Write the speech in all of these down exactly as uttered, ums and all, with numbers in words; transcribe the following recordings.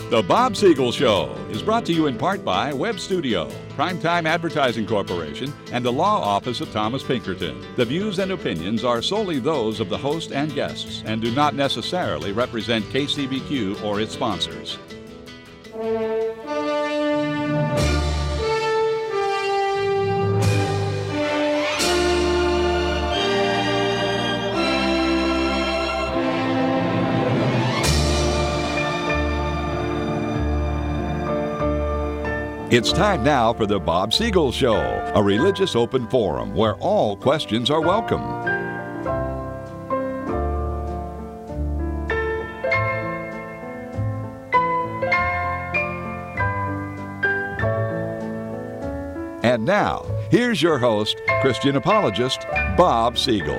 The Bob Siegel Show is brought to you in part by Web Studio, Primetime Advertising Corporation, and the Law Office of Thomas Pinkerton. The views and opinions are solely those of the host and guests and do not necessarily represent K C B Q or its sponsors. It's time now for the Bob Siegel Show, a religious open forum where all questions are welcome. And now, here's your host, Christian apologist, Bob Siegel.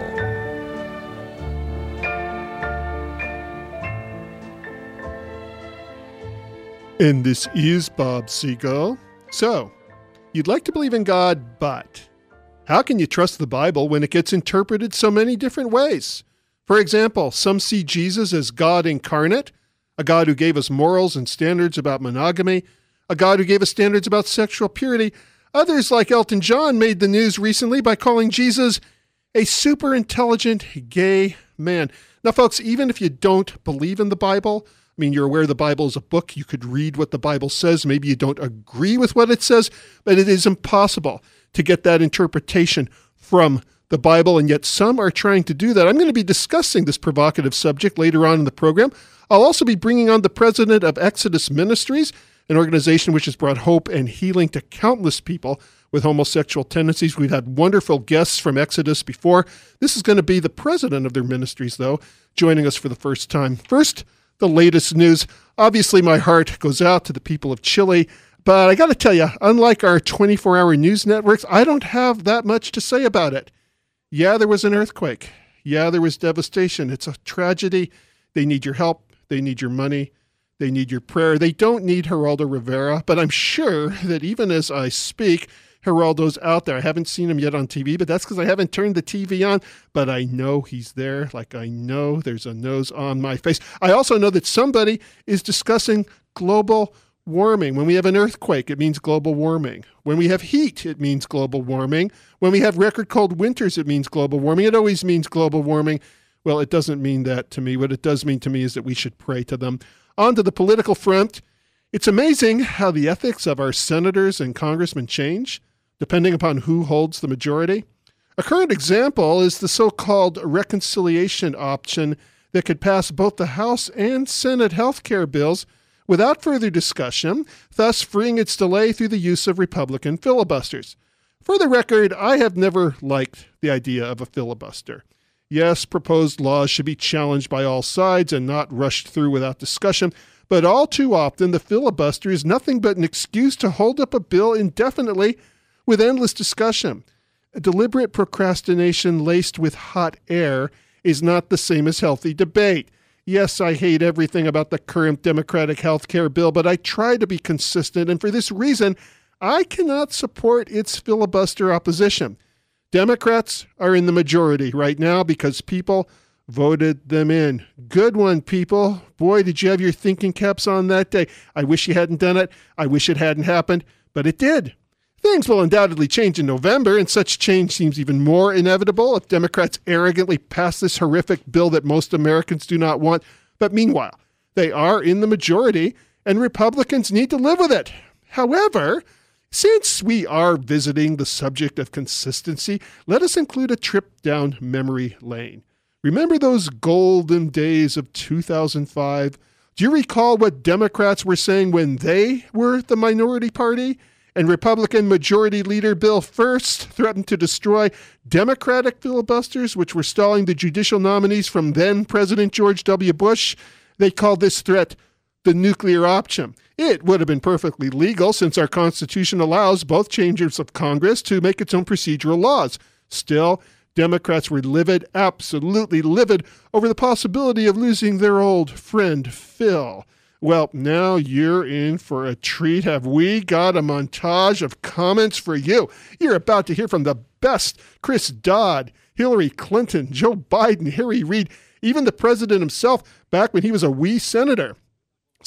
And this is Bob Siegel. So, you'd like to believe in God, but how can you trust the Bible when it gets interpreted so many different ways? For example, some see Jesus as God incarnate, a God who gave us morals and standards about monogamy, a God who gave us standards about sexual purity. Others, like Elton John, made the news recently by calling Jesus a super intelligent gay man. Now, folks, even if you don't believe in the Bible, I mean, you're aware the Bible is a book. You could read what the Bible says. Maybe you don't agree with what it says, but it is impossible to get that interpretation from the Bible, and yet some are trying to do that. I'm going to be discussing this provocative subject later on in the program. I'll also be bringing on the president of Exodus Ministries, an organization which has brought hope and healing to countless people with homosexual tendencies. We've had wonderful guests from Exodus before. This is going to be the president of their ministries, though, joining us for the first time. First, the latest news. Obviously, my heart goes out to the people of Chile, but I got to tell you, unlike our twenty-four hour news networks, I don't have that much to say about it. Yeah, there was an earthquake. Yeah, there was devastation. It's a tragedy. They need your help. They need your money. They need your prayer. They don't need Geraldo Rivera, but I'm sure that even as I speak, Geraldo's out there. I haven't seen him yet on T V, but that's because I haven't turned the T V on. But I know he's there, like I know there's a nose on my face. I also know that somebody is discussing global warming. When we have an earthquake, it means global warming. When we have heat, it means global warming. When we have record cold winters, it means global warming. It always means global warming. Well, it doesn't mean that to me. What it does mean to me is that we should pray to them. On to the political front. It's amazing how the ethics of our senators and congressmen change, depending upon who holds the majority. A current example is the so-called reconciliation option that could pass both the House and Senate health care bills without further discussion, thus freeing its delay through the use of Republican filibusters. For the record, I have never liked the idea of a filibuster. Yes, proposed laws should be challenged by all sides and not rushed through without discussion, but all too often the filibuster is nothing but an excuse to hold up a bill indefinitely with endless discussion. A deliberate procrastination laced with hot air is not the same as healthy debate. Yes, I hate everything about the current Democratic health care bill, but I try to be consistent, and for this reason, I cannot support its filibuster opposition. Democrats are in the majority right now because people voted them in. Good one, people. Boy, did you have your thinking caps on that day. I wish you hadn't done it. I wish it hadn't happened, but it did. Things will undoubtedly change in November, and such change seems even more inevitable if Democrats arrogantly pass this horrific bill that most Americans do not want. But meanwhile, they are in the majority, and Republicans need to live with it. However, since we are visiting the subject of consistency, let us include a trip down memory lane. Remember those golden days of two thousand five? Do you recall what Democrats were saying when they were the minority party? And Republican Majority Leader Bill First threatened to destroy Democratic filibusters, which were stalling the judicial nominees from then-President George W. Bush. They called this threat the nuclear option. It would have been perfectly legal since our Constitution allows both chambers of Congress to make its own procedural laws. Still, Democrats were livid, absolutely livid, over the possibility of losing their old friend, Phil. Well, now you're in for a treat. Have we got a montage of comments for you? You're about to hear from the best: Chris Dodd, Hillary Clinton, Joe Biden, Harry Reid, even the president himself back when he was a wee senator.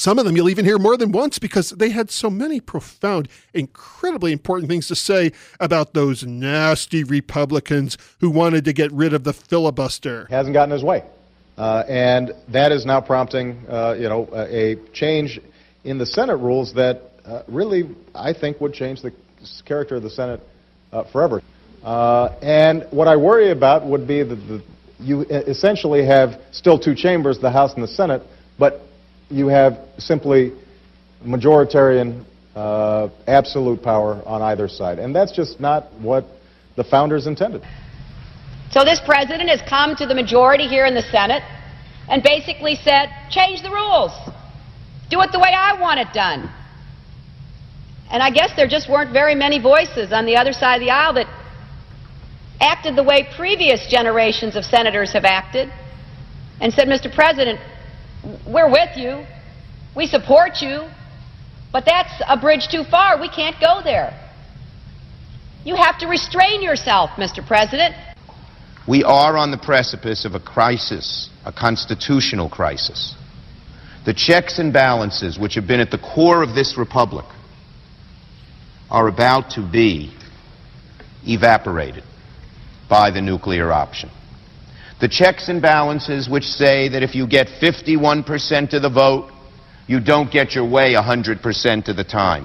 Some of them you'll even hear more than once because they had so many profound, incredibly important things to say about those nasty Republicans who wanted to get rid of the filibuster. Hasn't gotten his way. Uh, and that is now prompting, uh, you know, a, a change in the Senate rules that uh, really, I think, would change the character of the Senate uh, forever. Uh, and what I worry about would be that the, you essentially have still two chambers, the House and the Senate, but you have simply majoritarian uh, absolute power on either side. And that's just not what the founders intended. So this president has come to the majority here in the Senate and basically said, change the rules. Do it the way I want it done. And I guess there just weren't very many voices on the other side of the aisle that acted the way previous generations of senators have acted and said, Mister President, we're with you, we support you, but that's a bridge too far. We can't go there. You have to restrain yourself, Mister President. We are on the precipice of a crisis, a constitutional crisis. The checks and balances which have been at the core of this republic are about to be evaporated by the nuclear option. The checks and balances which say that if you get fifty-one percent of the vote, you don't get your way one hundred percent of the time.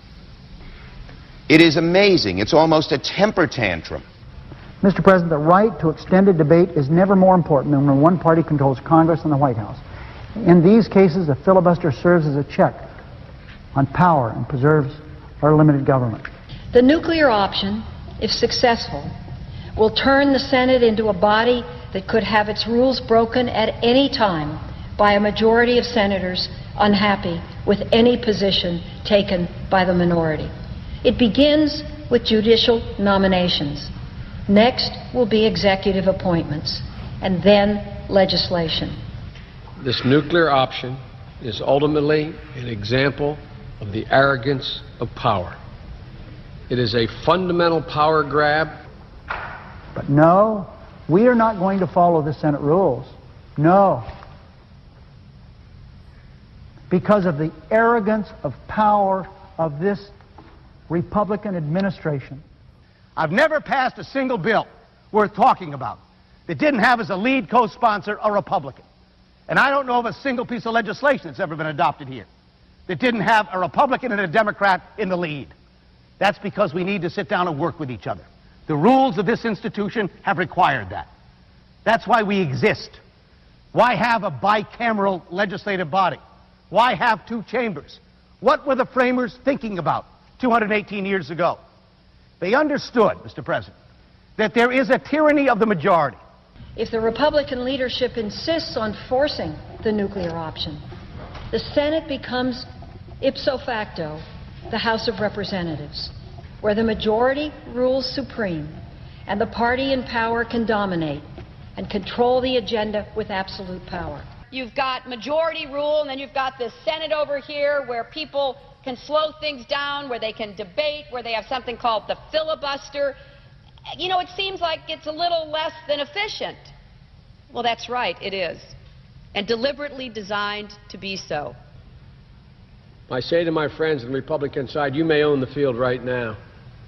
It is amazing. It's almost a temper tantrum. Mister President, the right to extended debate is never more important than when one party controls Congress and the White House. In these cases, the filibuster serves as a check on power and preserves our limited government. The nuclear option, if successful, will turn the Senate into a body that could have its rules broken at any time by a majority of senators unhappy with any position taken by the minority. It begins with judicial nominations. Next will be executive appointments, and then legislation. This nuclear option is ultimately an example of the arrogance of power. It is a fundamental power grab. But no, we are not going to follow the Senate rules. No. Because of the arrogance of power of this Republican administration. I've never passed a single bill worth talking about that didn't have as a lead co-sponsor a Republican. And I don't know of a single piece of legislation that's ever been adopted here that didn't have a Republican and a Democrat in the lead. That's because we need to sit down and work with each other. The rules of this institution have required that. That's why we exist. Why have a bicameral legislative body? Why have two chambers? What were the framers thinking about two hundred eighteen years ago? They understood, Mister President, that there is a tyranny of the majority. If the Republican leadership insists on forcing the nuclear option, the Senate becomes ipso facto the House of Representatives, where the majority rules supreme and the party in power can dominate and control the agenda with absolute power. You've got majority rule, and then you've got the Senate over here where people can slow things down, where they can debate, where they have something called the filibuster. You know, it seems like it's a little less than efficient. Well, that's right, it is, and deliberately designed to be so. I say to my friends on the Republican side, you may own the field right now,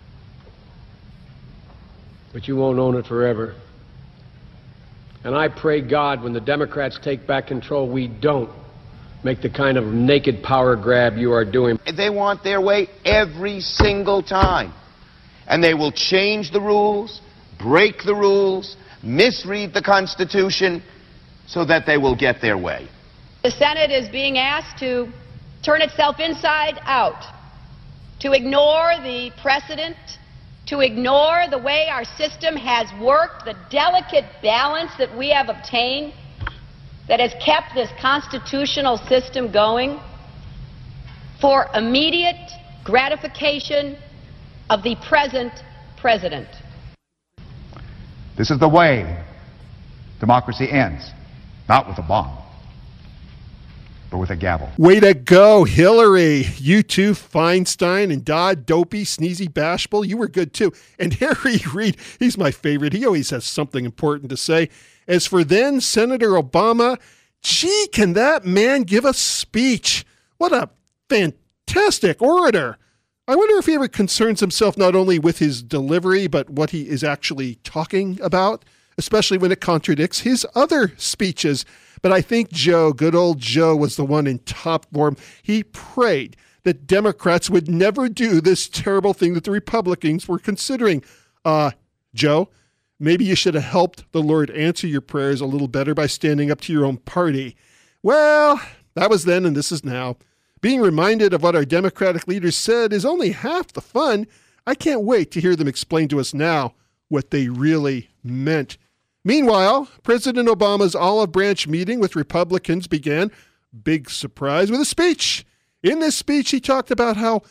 but you won't own it forever. And I pray God when the Democrats take back control, we don't make the kind of naked power grab you are doing. They want their way every single time. And they will change the rules, break the rules, misread the Constitution, so that they will get their way. The Senate is being asked to turn itself inside out, to ignore the precedent, to ignore the way our system has worked, the delicate balance that we have obtained that has kept this constitutional system going for immediate gratification of the present president. This is the way democracy ends, not with a bomb, but with a gavel. Way to go, Hillary. You too, Feinstein and Dodd, Dopey, Sneezy, Bashful. You were good too. And Harry Reid, he's my favorite. He always has something important to say. As for then Senator Obama, gee, can that man give a speech? What a fantastic orator. I wonder if he ever concerns himself not only with his delivery, but what he is actually talking about, especially when it contradicts his other speeches. But I think Joe, good old Joe, was the one in top form. He prayed that Democrats would never do this terrible thing that the Republicans were considering. Uh, Joe, maybe you should have helped the Lord answer your prayers a little better by standing up to your own party. Well, that was then and this is now. Being reminded of what our Democratic leaders said is only half the fun. I can't wait to hear them explain to us now what they really meant. Meanwhile, President Obama's olive branch meeting with Republicans began, big surprise, with a speech. In this speech, he talked about how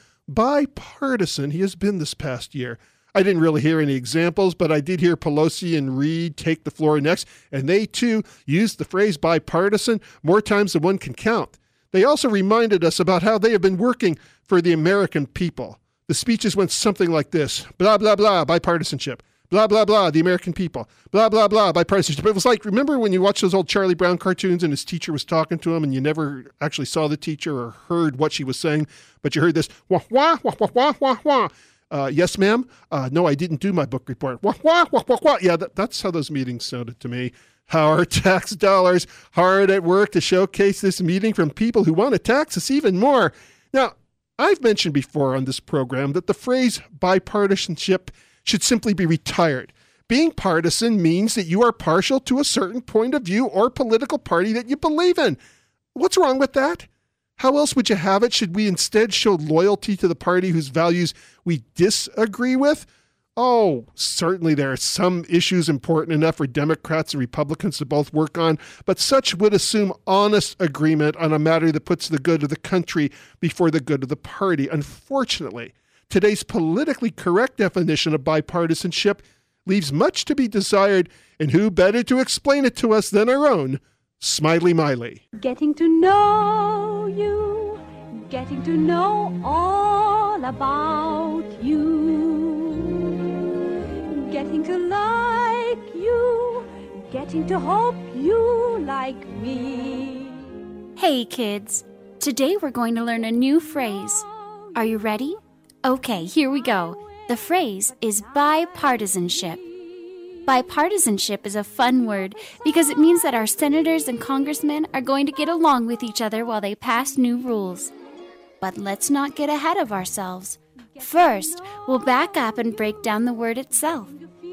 bipartisan he has been this past year. I didn't really hear any examples, but I did hear Pelosi and Reid take the floor next, and they, too, used the phrase bipartisan more times than one can count. They also reminded us about how they have been working for the American people. The speeches went something like this: blah, blah, blah, bipartisanship. Blah, blah, blah, the American people. Blah, blah, blah, bipartisanship. It was like, remember when you watched those old Charlie Brown cartoons and his teacher was talking to him and you never actually saw the teacher or heard what she was saying, but you heard this, wah, wah, wah, wah, wah, wah, wah. Uh, yes, ma'am. Uh, no, I didn't do my book report. Wah, wah, wah, wah, wah. Yeah, that, that's how those meetings sounded to me. How our tax dollars hard at work to showcase this meeting from people who want to tax us even more. Now, I've mentioned before on this program that the phrase bipartisanship should simply be retired. Being partisan means that you are partial to a certain point of view or political party that you believe in. What's wrong with that? How else would you have it? Should we instead show loyalty to the party whose values we disagree with? Oh, certainly there are some issues important enough for Democrats and Republicans to both work on, but such would assume honest agreement on a matter that puts the good of the country before the good of the party. Unfortunately, today's politically correct definition of bipartisanship leaves much to be desired, and who better to explain it to us than our own Smiley Miley. Getting to know you, getting to know all about you, getting to like you, getting to hope you like me. Hey kids, today we're going to learn a new phrase. Are you ready? Okay, here we go. The phrase is bipartisanship. Bipartisanship is a fun word because it means that our senators and congressmen are going to get along with each other while they pass new rules. But let's not get ahead of ourselves. First, we'll back up and break down the word itself.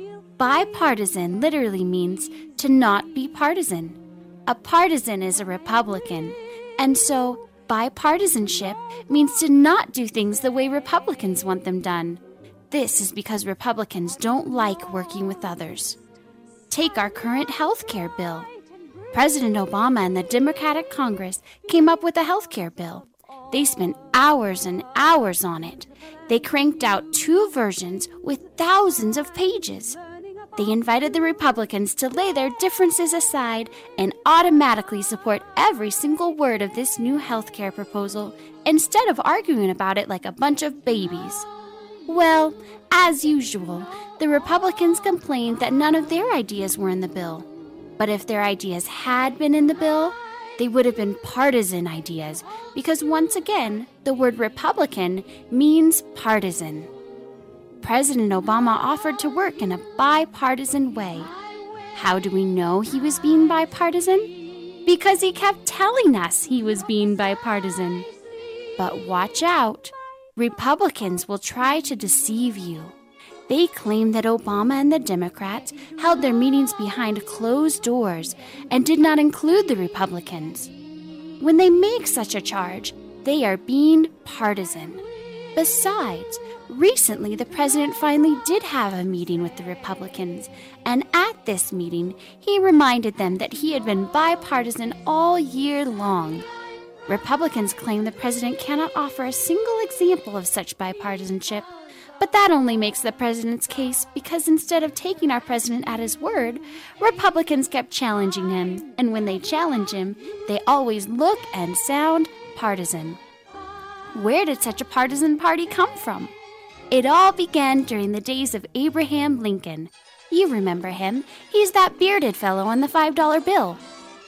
Bipartisan literally means to not be partisan. A partisan is a Republican, and so bipartisanship means to not do things the way Republicans want them done. This is because Republicans don't like working with others. Take our current health care bill. President Obama and the Democratic Congress came up with a health care bill. They spent hours and hours on it. They cranked out two versions with thousands of pages. They invited the Republicans to lay their differences aside and automatically support every single word of this new health care proposal instead of arguing about it like a bunch of babies. Well, as usual, the Republicans complained that none of their ideas were in the bill. But if their ideas had been in the bill, they would have been partisan ideas, because once again, the word Republican means partisan. President Obama offered to work in a bipartisan way. How do we know he was being bipartisan? Because he kept telling us he was being bipartisan. But watch out. Republicans will try to deceive you. They claim that Obama and the Democrats held their meetings behind closed doors and did not include the Republicans. When they make such a charge, they are being partisan. Besides, recently the president finally did have a meeting with the Republicans, and at this meeting, he reminded them that he had been bipartisan all year long. Republicans claim the president cannot offer a single example of such bipartisanship, but that only makes the president's case because instead of taking our president at his word, Republicans kept challenging him, and when they challenge him, they always look and sound partisan. Where did such a partisan party come from? It all began during the days of Abraham Lincoln. You remember him. He's that bearded fellow on the five dollar bill.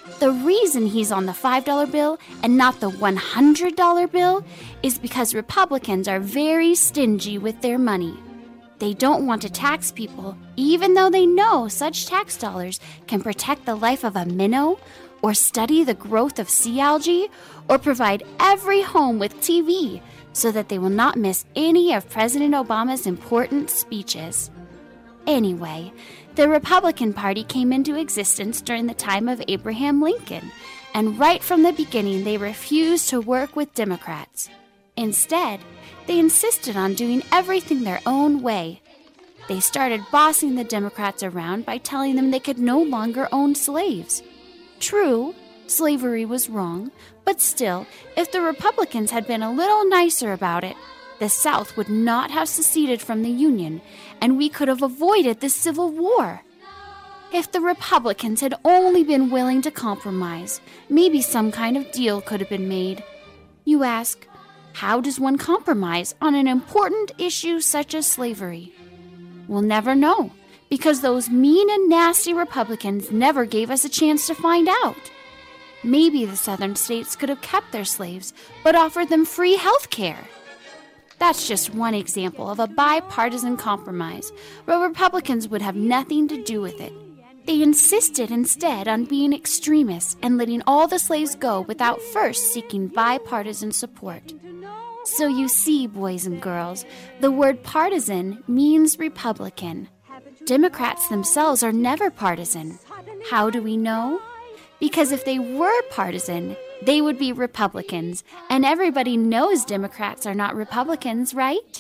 The reason he's on the five dollar bill and not the one hundred dollar bill is because Republicans are very stingy with their money. They don't want to tax people, even though they know such tax dollars can protect the life of a minnow, or study the growth of sea algae, or provide every home with T V so that they will not miss any of President Obama's important speeches. Anyway, the Republican Party came into existence during the time of Abraham Lincoln, and right from the beginning they refused to work with Democrats. Instead, they insisted on doing everything their own way. They started bossing the Democrats around by telling them they could no longer own slaves. True, slavery was wrong, but still, if the Republicans had been a little nicer about it, the South would not have seceded from the Union, and we could have avoided the Civil War. If the Republicans had only been willing to compromise, maybe some kind of deal could have been made. You ask, how does one compromise on an important issue such as slavery? We'll never know, because those mean and nasty Republicans never gave us a chance to find out. Maybe the Southern states could have kept their slaves, but offered them free health care. That's just one example of a bipartisan compromise, where Republicans would have nothing to do with it. They insisted instead on being extremists and letting all the slaves go without first seeking bipartisan support. So you see, boys and girls, the word partisan means Republican. Democrats themselves are never partisan. How do we know? Because if they were partisan, they would be Republicans, and everybody knows Democrats are not Republicans, right?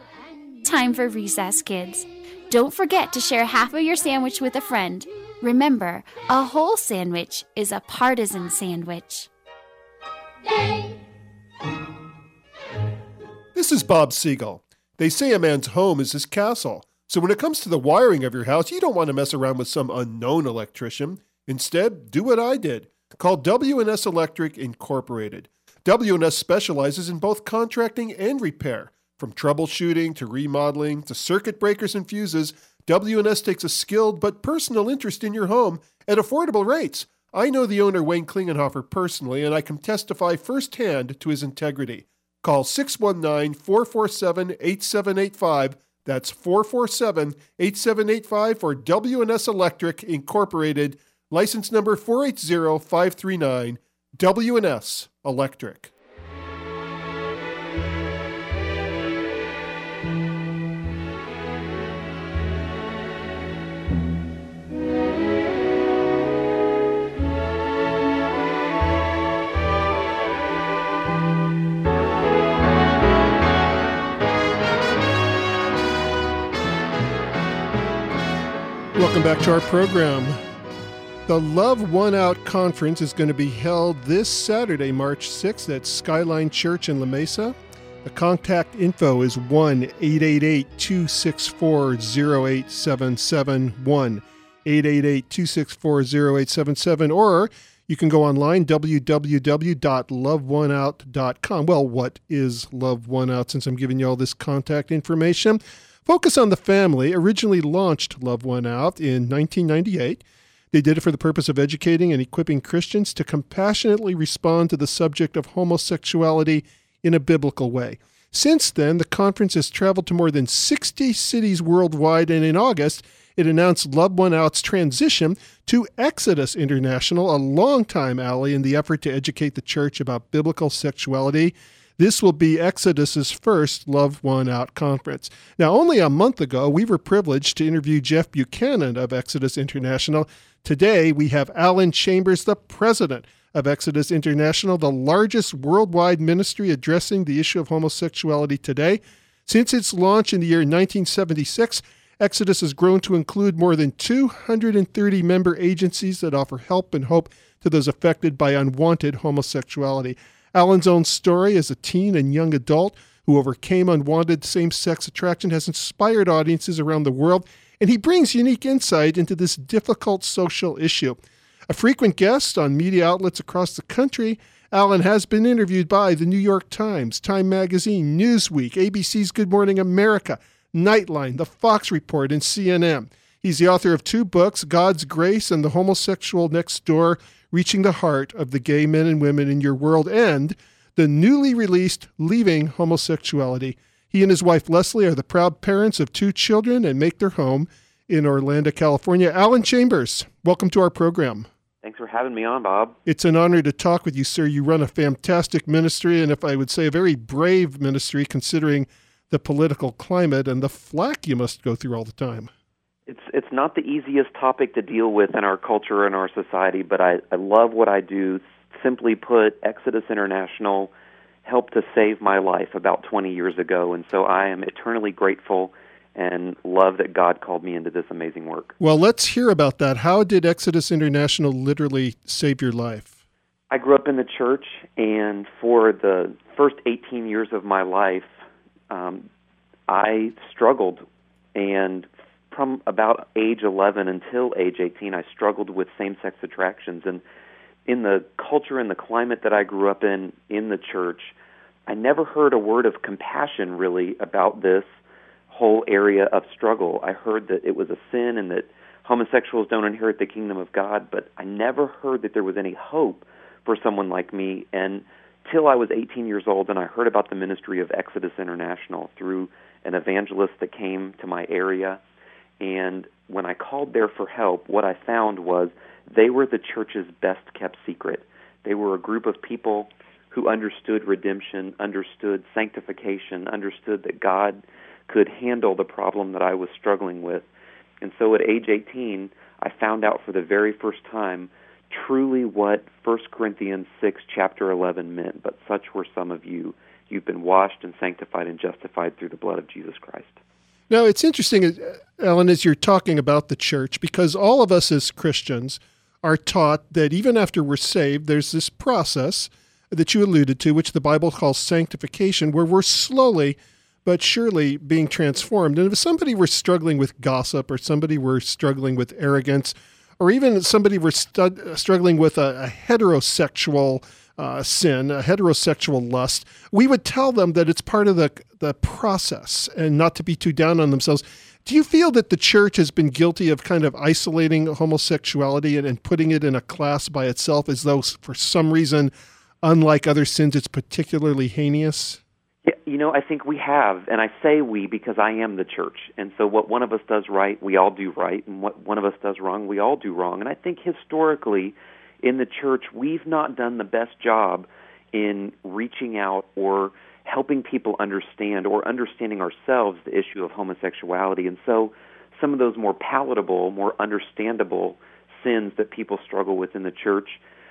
Time for recess, kids. Don't forget to share half of your sandwich with a friend. Remember, a whole sandwich is a partisan sandwich. This is Bob Siegel. They say a man's home is his castle. So when it comes to the wiring of your house, you don't want to mess around with some unknown electrician. Instead, do what I did. Call W and S Electric Incorporated. W and S specializes in both contracting and repair. From troubleshooting to remodeling to circuit breakers and fuses, W and S takes a skilled but personal interest in your home at affordable rates. I know the owner, Wayne Klingenhofer, personally, and I can testify firsthand to his integrity. Call six one nine, four four seven, eight seven eight five. That's four four seven, eight seven eight five for W and S Electric Incorporated. License number four eight zero five three nine, W and S Electric. Welcome back to our program. The Love One Out Conference is going to be held this Saturday, March sixth at Skyline Church in La Mesa. The contact info is one eight eight eight, two six four, zero eight seven seven, one eight eight eight, two six four, zero eight seven seven, or you can go online, w w w dot love one out dot com. Well, what is Love One Out, since I'm giving you all this contact information? Focus on the Family originally launched Love One Out in nineteen ninety-eight. They did it for the purpose of educating and equipping Christians to compassionately respond to the subject of homosexuality in a biblical way. Since then, the conference has traveled to more than sixty cities worldwide, and in August, it announced Love One Out's transition to Exodus International, a longtime ally in the effort to educate the church about biblical sexuality. This will be Exodus's first Love One Out conference. Now, only a month ago, we were privileged to interview Jeff Buchanan of Exodus International. Today, we have Alan Chambers, the president of Exodus International, the largest worldwide ministry addressing the issue of homosexuality today. Since its launch in the year nineteen seventy-six, Exodus has grown to include more than two hundred thirty member agencies that offer help and hope to those affected by unwanted homosexuality. Alan's own story as a teen and young adult who overcame unwanted same-sex attraction has inspired audiences around the world, and he brings unique insight into this difficult social issue. A frequent guest on media outlets across the country, Alan has been interviewed by the New York Times, Time Magazine, Newsweek, A B C's Good Morning America, Nightline, The Fox Report, and C N N. He's the author of two books, God's Grace and The Homosexual Next Door, reaching the heart of the gay men and women in your world, and the newly released Leaving Homosexuality. He and his wife, Leslie, are the proud parents of two children and make their home in Orlando, California. Alan Chambers, welcome to our program. Thanks for having me on, Bob. It's an honor to talk with you, sir. You run a fantastic ministry, and if I would say a very brave ministry, considering the political climate and the flack you must go through all the time. It's it's not the easiest topic to deal with in our culture and our society, but I, I love what I do. Simply put, Exodus International helped to save my life about twenty years ago, and so I am eternally grateful and love that God called me into this amazing work. Well, let's hear about that. How did Exodus International literally save your life? I grew up in the church, and for the first eighteen years of my life, um, I struggled, and from about age eleven until age eighteen, I struggled with same-sex attractions, and in the culture and the climate that I grew up in, in the church, I never heard a word of compassion, really, about this whole area of struggle. I heard that it was a sin and that homosexuals don't inherit the kingdom of God, but I never heard that there was any hope for someone like me. And till I was eighteen years old, and I heard about the ministry of Exodus International through an evangelist that came to my area. And when I called there for help, what I found was they were the church's best-kept secret. They were a group of people who understood redemption, understood sanctification, understood that God could handle the problem that I was struggling with. And so at age eighteen, I found out for the very first time truly what First Corinthians six, chapter eleven meant. But such were some of you. You've been washed and sanctified and justified through the blood of Jesus Christ. Now, it's interesting, Alan, as you're talking about the church, because all of us as Christians are taught that even after we're saved, there's this process that you alluded to, which the Bible calls sanctification, where we're slowly but surely being transformed. And if somebody were struggling with gossip, or somebody were struggling with arrogance, or even somebody were stu- struggling with a, a heterosexual uh, sin, a heterosexual lust, we would tell them that it's part of the, the process and not to be too down on themselves. Do you feel that the church has been guilty of kind of isolating homosexuality and, and putting it in a class by itself, as though for some reason, unlike other sins, it's particularly heinous? Yeah, you know, I think we have, and I say we because I am the church. And so what one of us does right, we all do right, and what one of us does wrong, we all do wrong. And I think historically in the church, we've not done the best job in reaching out or helping people understand or understanding ourselves the issue of homosexuality. And so some of those more palatable, more understandable sins that people struggle with in the church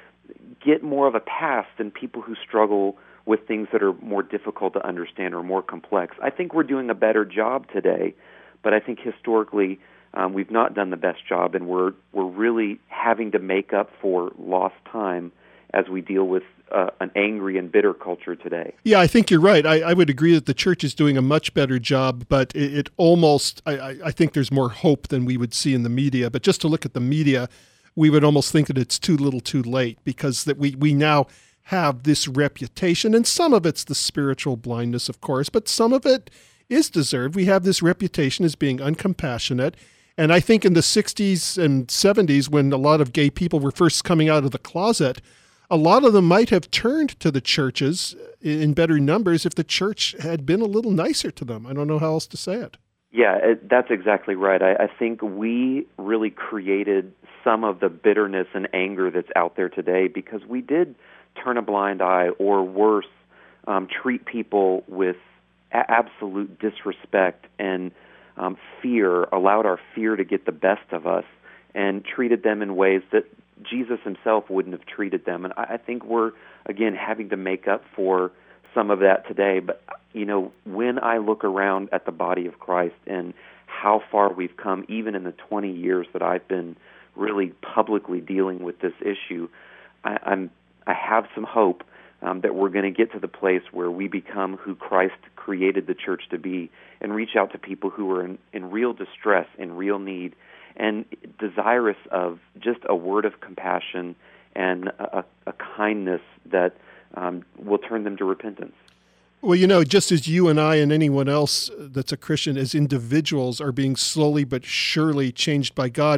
get more of a pass than people who struggle with things that are more difficult to understand or more complex. I think we're doing a better job today, but I think historically um, we've not done the best job, and we're we're really having to make up for lost time as we deal with uh, an angry and bitter culture today. Yeah, I think you're right. I, I would agree that the church is doing a much better job, but it, it almost, I, I think there's more hope than we would see in the media. But just to look at the media, we would almost think that it's too little too late, because that we, we now have this reputation, and some of it's the spiritual blindness, of course, but some of it is deserved. We have this reputation as being uncompassionate. And I think in the sixties and seventies, when a lot of gay people were first coming out of the closet, a lot of them might have turned to the churches in better numbers if the church had been a little nicer to them. I don't know how else to say it. Yeah, it, that's exactly right. I, I think we really created some of the bitterness and anger that's out there today because we did turn a blind eye, or worse, um, treat people with a- absolute disrespect and um, fear, allowed our fear to get the best of us, and treated them in ways that Jesus himself wouldn't have treated them. And I, I think we're, again, having to make up for some of that today. But, you know, when I look around at the body of Christ and how far we've come, even in the twenty years that I've been really publicly dealing with this issue, I, I'm I have some hope um, that we're going to get to the place where we become who Christ created the church to be and reach out to people who are in, in real distress, in real need, and desirous of just a word of compassion and a, a kindness that um, will turn them to repentance. Well, you know, just as you and I and anyone else that's a Christian as individuals are being slowly but surely changed by God,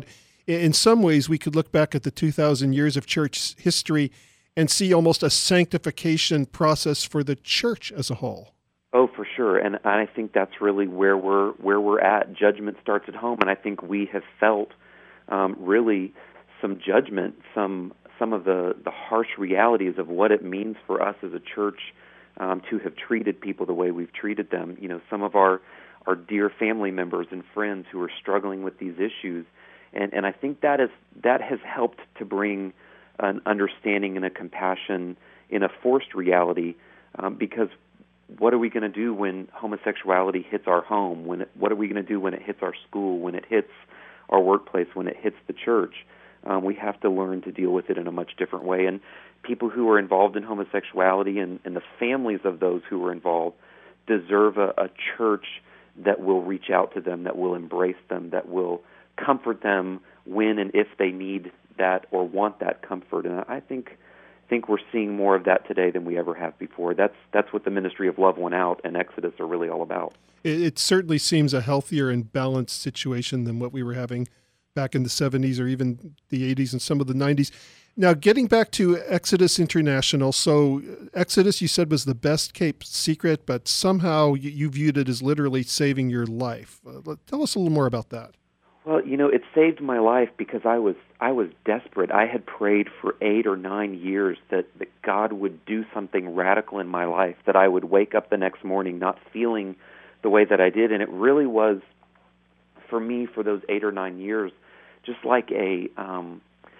in some ways, we could look back at the two thousand years of church history and see almost a sanctification process for the church as a whole. Oh, for sure, and I think that's really where we're where we're at. Judgment starts at home, and I think we have felt um, really some judgment, some some of the, the harsh realities of what it means for us as a church um, to have treated people the way we've treated them. You know, some of our, our dear family members and friends who are struggling with these issues, and, and I think that is that has helped to bring an understanding and a compassion in a forced reality, um, because what are we going to do when homosexuality hits our home? When it, what are we going to do when it hits our school, when it hits our workplace, when it hits the church? Um, we have to learn to deal with it in a much different way. And people who are involved in homosexuality and, and the families of those who are involved deserve a, a church that will reach out to them, that will embrace them, that will comfort them when and if they need that or want that comfort. And I think think we're seeing more of that today than we ever have before. That's that's what the ministry of Love One Out and Exodus are really all about. It, it certainly seems a healthier and balanced situation than what we were having back in the seventies or even the eighties and some of the nineties. Now, getting back to Exodus International, so Exodus, you said, was the best kept secret, but somehow you, you viewed it as literally saving your life. Uh, tell us a little more about that. Well, you know, it saved my life because I was I was desperate. I had prayed for eight or nine years that, that God would do something radical in my life, that I would wake up the next morning not feeling the way that I did. And it really was, for me, for those eight or nine years, just like a um,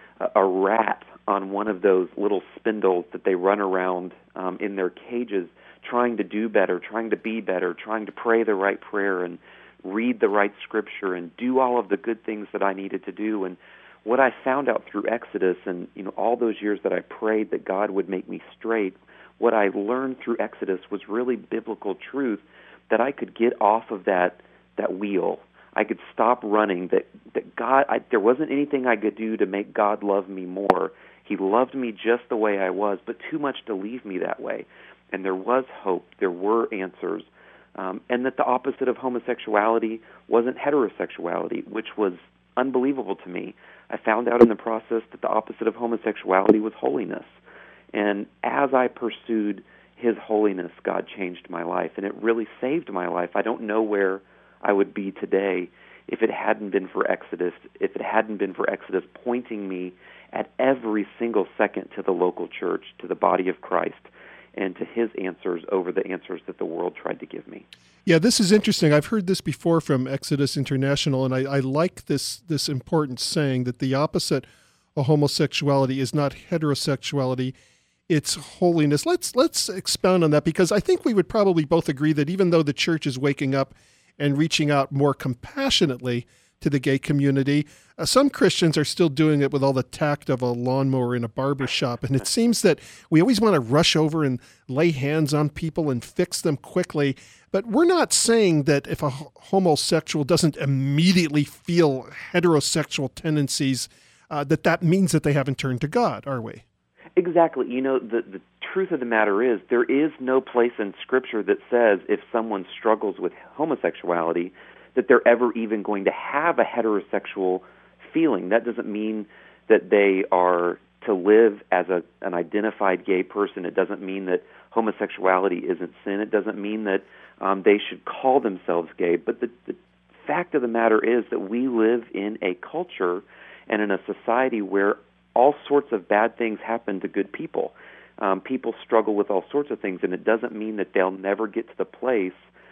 a rat on one of those little spindles that they run around um, in their cages, trying to do better, trying to be better, trying to pray the right prayer and read the right scripture and do all of the good things that I needed to do. And what I found out through Exodus and, you know, all those years that I prayed that God would make me straight, what I learned through Exodus was really biblical truth, that I could get off of that that wheel. I could stop running, that, that God, I, there wasn't anything I could do to make God love me more. He loved me just the way I was, but too much to leave me that way. And there was hope. There were answers. Um, and that the opposite of homosexuality wasn't heterosexuality, which was unbelievable to me. I found out in the process that the opposite of homosexuality was holiness. And as I pursued His holiness, God changed my life, and it really saved my life. I don't know where I would be today if it hadn't been for Exodus, if it hadn't been for Exodus pointing me at every single second to the local church, to the body of Christ, and to His answers over the answers that the world tried to give me. Yeah, this is interesting. I've heard this before from Exodus International, and I, I like this this important saying that the opposite of homosexuality is not heterosexuality, it's holiness. Let's let's expound on that, because I think we would probably both agree that even though the church is waking up and reaching out more compassionately to the gay community, uh, some Christians are still doing it with all the tact of a lawnmower in a barber shop. And it seems that we always want to rush over and lay hands on people and fix them quickly. But we're not saying that if a homosexual doesn't immediately feel heterosexual tendencies, uh, that that means that they haven't turned to God, are we? Exactly. You know, the, the truth of the matter is there is no place in Scripture that says if someone struggles with homosexuality that they're ever even going to have a heterosexual feeling. That doesn't mean that they are to live as a, an identified gay person. It doesn't mean that homosexuality isn't sin. It doesn't mean that um, they should call themselves gay. But the, the fact of the matter is that we live in a culture and in a society where all sorts of bad things happen to good people. Um, people struggle with all sorts of things, and it doesn't mean that they'll never get to the place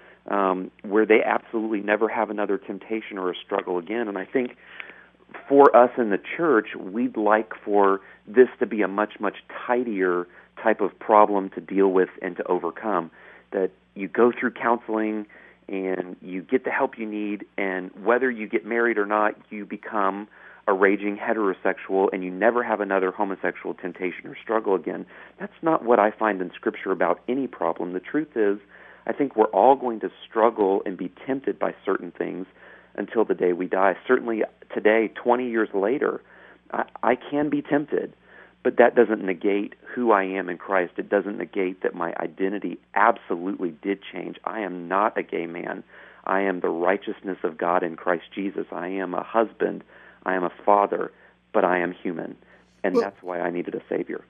Um, where they absolutely never have another temptation or a struggle again. And I think for us in the church, we'd like for this to be a much, much tidier type of problem to deal with and to overcome. That you go through counseling and you get the help you need, and whether you get married or not, you become a raging heterosexual and you never have another homosexual temptation or struggle again. That's not what I find in Scripture about any problem. The truth is, I think we're all going to struggle and be tempted by certain things until the day we die. Certainly today, twenty years later, I, I can be tempted, but that doesn't negate who I am in Christ. It doesn't negate that my identity absolutely did change. I am not a gay man. I am the righteousness of God in Christ Jesus. I am a husband. I am a father, but I am human. And Well, that's why I needed a Savior.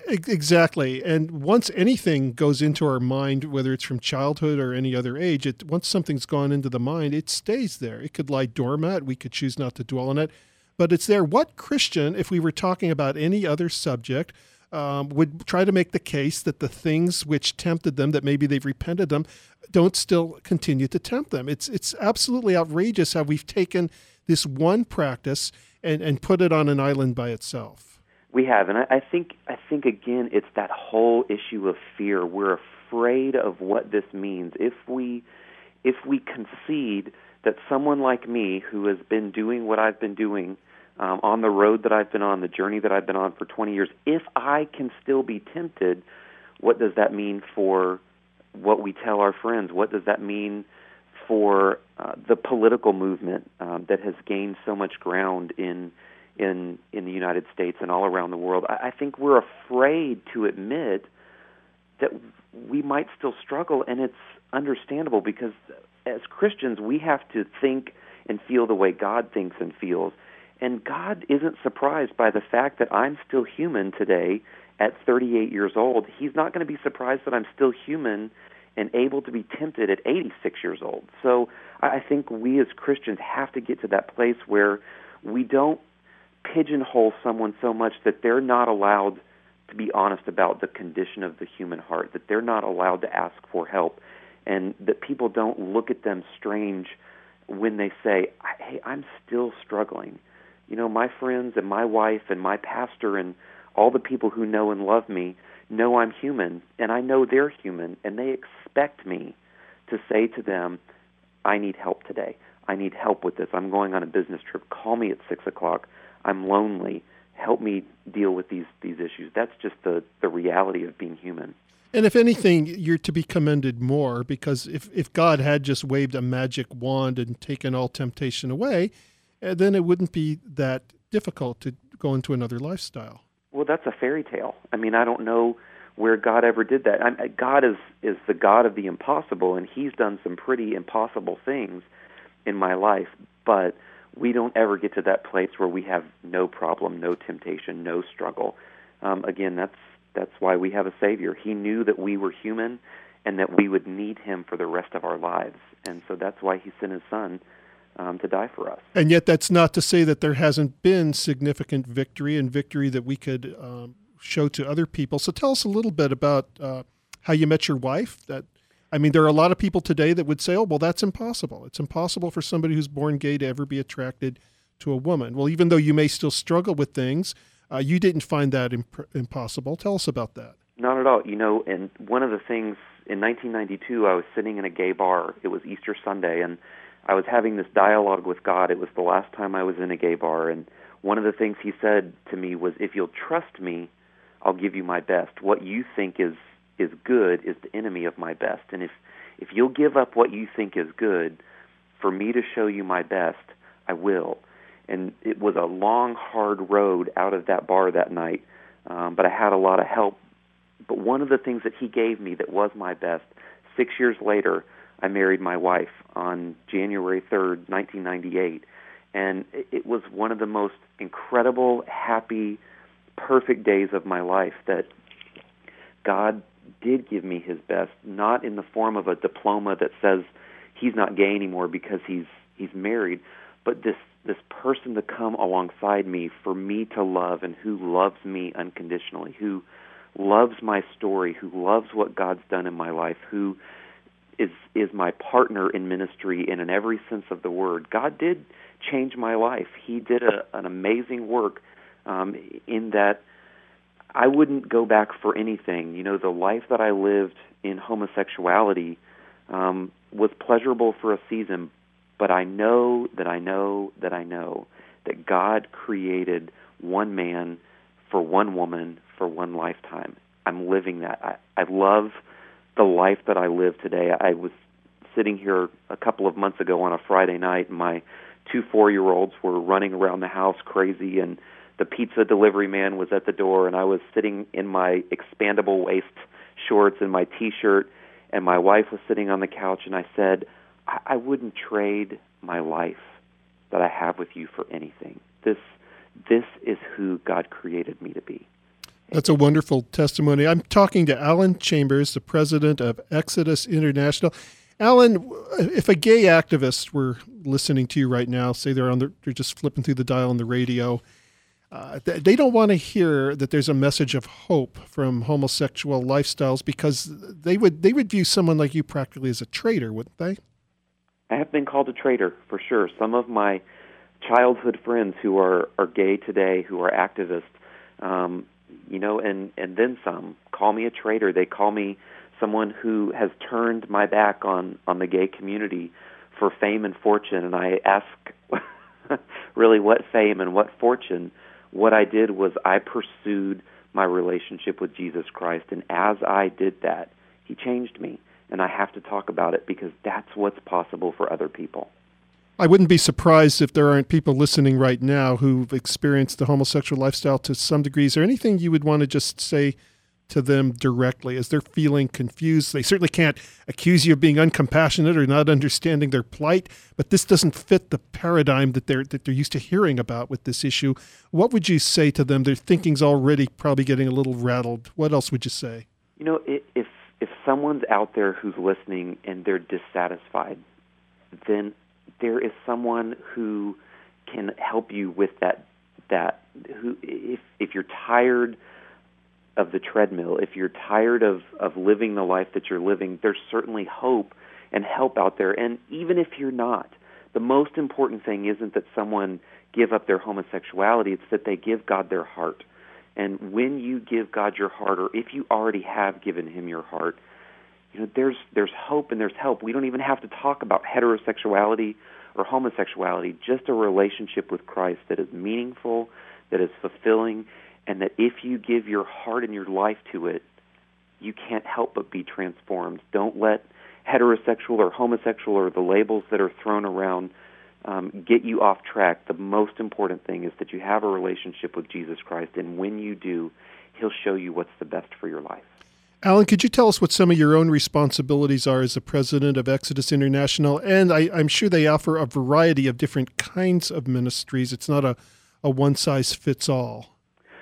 Exactly. And once anything goes into our mind, whether it's from childhood or any other age, it, once something's gone into the mind, it stays there. It could lie dormant. We could choose not to dwell on it, but it's there. What Christian, if we were talking about any other subject, um, would try to make the case that the things which tempted them, that maybe they've repented them, don't still continue to tempt them? It's it's absolutely outrageous how we've taken this one practice and, and put it on an island by itself. We have, and I, I think I think again, it's that whole issue of fear. We're afraid of what this means. If we if we concede that someone like me, who has been doing what I've been doing, um, on the road that I've been on, the journey that I've been on for twenty years, if I can still be tempted, what does that mean for what we tell our friends? What does that mean for uh, the political movement um, that has gained so much ground in in in the United States and all around the world? I, I think we're afraid to admit that we might still struggle, and it's understandable because as Christians, we have to think and feel the way God thinks and feels. And God isn't surprised by the fact that I'm still human today at thirty-eight years old. He's not going to be surprised that I'm still human and able to be tempted at eighty-six years old. So I think we as Christians have to get to that place where we don't pigeonhole someone so much that they're not allowed to be honest about the condition of the human heart, that they're not allowed to ask for help, and that people don't look at them strange when they say, hey, I'm still struggling. You know, my friends and my wife and my pastor and all the people who know and love me know I'm human, and I know they're human, and they expect me to say to them, I need help today. I need help with this. I'm going on a business trip. Call me at six o'clock. I'm lonely. Help me deal with these these issues. That's just the, the reality of being human. And if anything, you're to be commended more, because if, if God had just waved a magic wand and taken all temptation away, then it wouldn't be that difficult to go into another lifestyle. Well, that's a fairy tale. I mean, I don't know where God ever did that. I, God is, is the God of the impossible, and he's done some pretty impossible things in my life, but we don't ever get to that place where we have no problem, no temptation, no struggle. Um, again, that's that's why we have a Savior. He knew that we were human and that we would need him for the rest of our lives, and so that's why he sent his Son um, to die for us. And yet that's not to say that there hasn't been significant victory and victory that we could um, show to other people. So tell us a little bit about uh, how you met your wife. That I mean, there are a lot of people today that would say, oh, well, that's impossible. It's impossible for somebody who's born gay to ever be attracted to a woman. Well, even though you may still struggle with things, uh, you didn't find that imp- impossible. Tell us about that. Not at all. You know, and one of the things, in nineteen ninety-two, I was sitting in a gay bar. It was Easter Sunday, and I was having this dialogue with God. It was the last time I was in a gay bar, and one of the things he said to me was, if you'll trust me, I'll give you my best. What you think is is good is the enemy of my best. And if, if you'll give up what you think is good for me to show you my best, I will. And it was a long, hard road out of that bar that night, um, but I had a lot of help. But one of the things that he gave me that was my best, six years later, I married my wife on January third, nineteen ninety-eight. And it, it was one of the most incredible, happy, perfect days of my life that God did give me his best, not in the form of a diploma that says he's not gay anymore because he's he's married, but this this person to come alongside me for me to love, and who loves me unconditionally, who loves my story, who loves what God's done in my life, who is is my partner in ministry and in every sense of the word. God did change my life. He did a, an amazing work um, in that I wouldn't go back for anything. You know, the life that I lived in homosexuality um, was pleasurable for a season, but I know that I know that I know that God created one man for one woman for one lifetime. I'm living that. I, I love the life that I live today. I was sitting here a couple of months ago on a Friday night, and my two four-year-olds were running around the house crazy, and the pizza delivery man was at the door, and I was sitting in my expandable waist shorts and my T-shirt, and my wife was sitting on the couch, and I said, I, I wouldn't trade my life that I have with you for anything. This, this is who God created me to be. That's a wonderful testimony. I'm talking to Alan Chambers, the president of Exodus International. Alan, if a gay activist were listening to you right now, say they're on the, they're just flipping through the dial on the radio, uh, they don't want to hear that there's a message of hope from homosexual lifestyles because they would they would view someone like you practically as a traitor, wouldn't they? I have been called a traitor for sure. Some of my childhood friends who are, are gay today, who are activists, um, you know, and, and then some, call me a traitor. They call me someone who has turned my back on, on the gay community for fame and fortune. And I ask, really, what fame and what fortune? What I did was I pursued my relationship with Jesus Christ. And as I did that, he changed me. And I have to talk about it because that's what's possible for other people. I wouldn't be surprised if there aren't people listening right now who've experienced the homosexual lifestyle to some degree. Is there anything you would want to just say to them directly as they're feeling confused? They certainly can't accuse you of being uncompassionate or not understanding their plight, but this doesn't fit the paradigm that they're that they're used to hearing about with this issue. What would you say to them? Their thinking's already probably getting a little rattled. What else would you say? You know, if if someone's out there who's listening and they're dissatisfied, then there is someone who can help you with that. That who, if if you're tired of the treadmill, if you're tired of, of living the life that you're living, there's certainly hope and help out there. And even if you're not, the most important thing isn't that someone give up their homosexuality, it's that they give God their heart. And when you give God your heart, or if you already have given him your heart, you know, there's there's hope and there's help. We don't even have to talk about heterosexuality or homosexuality, just a relationship with Christ that is meaningful, that is fulfilling, and that if you give your heart and your life to it, you can't help but be transformed. Don't let heterosexual or homosexual or the labels that are thrown around um, get you off track. The most important thing is that you have a relationship with Jesus Christ, and when you do, he'll show you what's the best for your life. Alan, could you tell us what some of your own responsibilities are as the president of Exodus International? And I, I'm sure they offer a variety of different kinds of ministries. It's not a, a one-size-fits-all.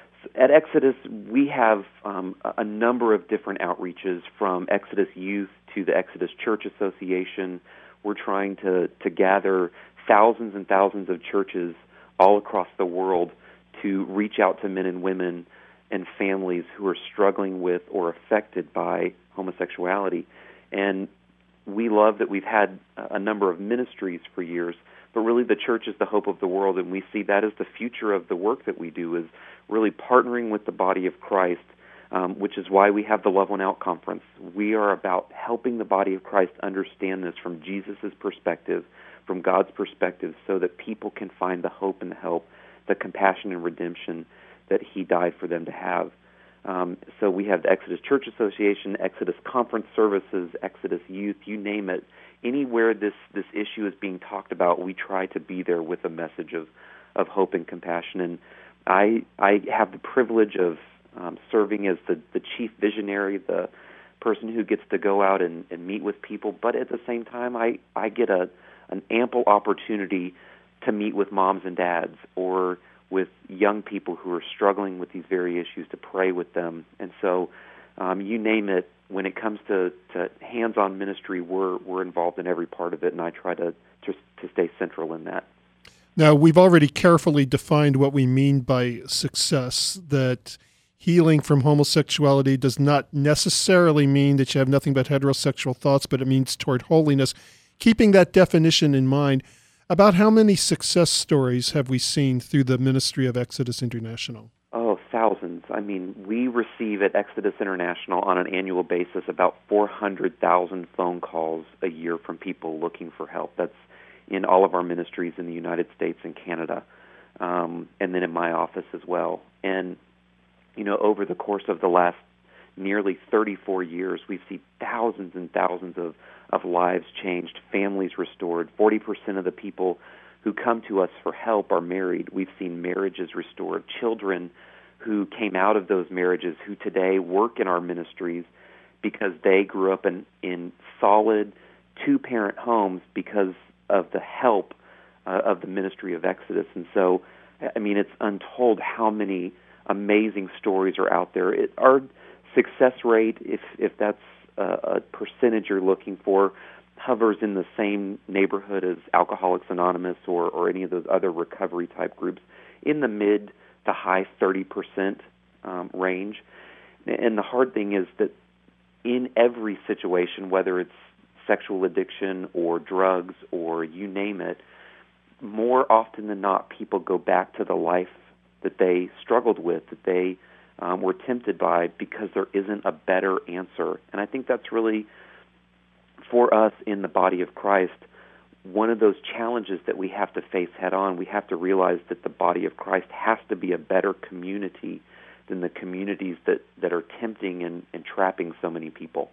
At Exodus, we have um, a number of different outreaches, from Exodus Youth to the Exodus Church Association. We're trying to, to gather thousands and thousands of churches all across the world to reach out to men and women and families who are struggling with or affected by homosexuality. And we love that we've had a number of ministries for years, but really the church is the hope of the world, and we see that as the future of the work that we do, is really partnering with the body of Christ, um, which is why we have the Love One Out Conference. We are about helping the body of Christ understand this from Jesus' perspective, from God's perspective, so that people can find the hope and the help, the compassion and redemption that he died for them to have. Um, so we have the Exodus Church Association, Exodus Conference Services, Exodus Youth, you name it. Anywhere this, this issue is being talked about, we try to be there with a message of, of hope and compassion. And I I have the privilege of um, serving as the, the chief visionary, the person who gets to go out and, and meet with people. But at the same time, I, I get a an ample opportunity to meet with moms and dads, or with young people who are struggling with these very issues, to pray with them. And so um, you name it, when it comes to, to hands-on ministry, we're we're involved in every part of it, and I try to, to to stay central in that. Now, we've already carefully defined what we mean by success, that healing from homosexuality does not necessarily mean that you have nothing but heterosexual thoughts, but it means toward holiness. Keeping that definition in mind, about how many success stories have we seen through the ministry of Exodus International? Oh, thousands. I mean, we receive at Exodus International on an annual basis about four hundred thousand phone calls a year from people looking for help. That's in all of our ministries in the United States and Canada, um, and then in my office as well. And, you know, over the course of the last nearly thirty-four years, we've seen thousands and thousands of, of lives changed, families restored. forty percent of the people who come to us for help are married. We've seen marriages restored, children who came out of those marriages who today work in our ministries because they grew up in, in solid two-parent homes because of the help uh, of the ministry of Exodus. And so, I mean, it's untold how many amazing stories are out there. It, our success rate, if if that's a, a percentage you're looking for, hovers in the same neighborhood as Alcoholics Anonymous or, or any of those other recovery-type groups, in the mid to high thirty percent um, range. And the hard thing is that in every situation, whether it's sexual addiction or drugs or you name it, more often than not, people go back to the life that they struggled with, that they um, were tempted by, because there isn't a better answer. And I think that's really, for us in the body of Christ, one of those challenges that we have to face head on. We have to realize that the body of Christ has to be a better community than the communities that, that are tempting and, and trapping so many people.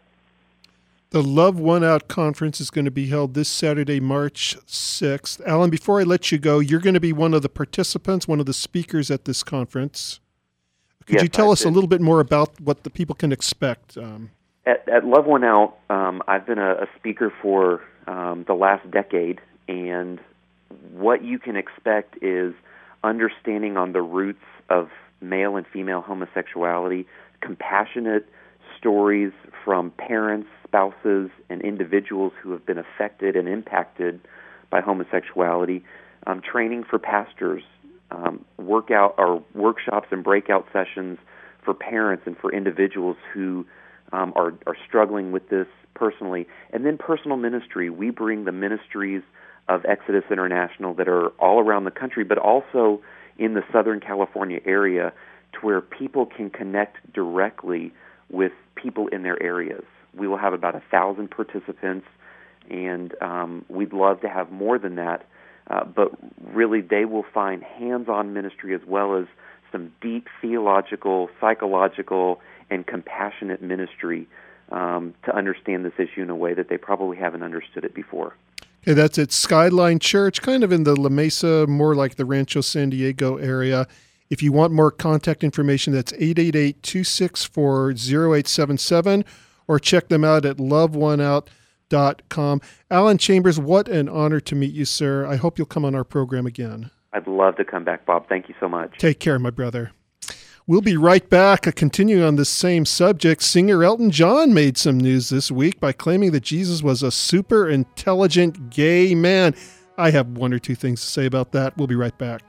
The Love One Out Conference is going to be held this Saturday, March sixth. Alan, before I let you go, you're going to be one of the participants, one of the speakers at this conference. Could yes, you tell I us did. a little bit more about what the people can expect? Um, At, at Love One Out, um, I've been a, a speaker for um, the last decade, and what you can expect is understanding on the roots of male and female homosexuality, compassionate stories from parents, spouses, and individuals who have been affected and impacted by homosexuality, um, training for pastors, um, workout or workshops and breakout sessions for parents and for individuals who um, are, are struggling with this personally, and then personal ministry. We bring the ministries of Exodus International that are all around the country, but also in the Southern California area, to where people can connect directly with people in their areas. We will have about a thousand participants, and um, we'd love to have more than that. Uh, but really, they will find hands-on ministry as well as some deep theological, psychological, and compassionate ministry um, to understand this issue in a way that they probably haven't understood it before. Okay, that's at Skyline Church, kind of in the La Mesa, more like the Rancho San Diego area. If you want more contact information, that's eight eight eight, two six four, zero eight seven seven, or check them out at love one out dot com. Alan Chambers, what an honor to meet you, sir. I hope you'll come on our program again. I'd love to come back, Bob. Thank you so much. Take care, my brother. We'll be right back. Uh, continuing on this same subject, singer Elton John made some news this week by claiming that Jesus was a super intelligent gay man. I have one or two things to say about that. We'll be right back.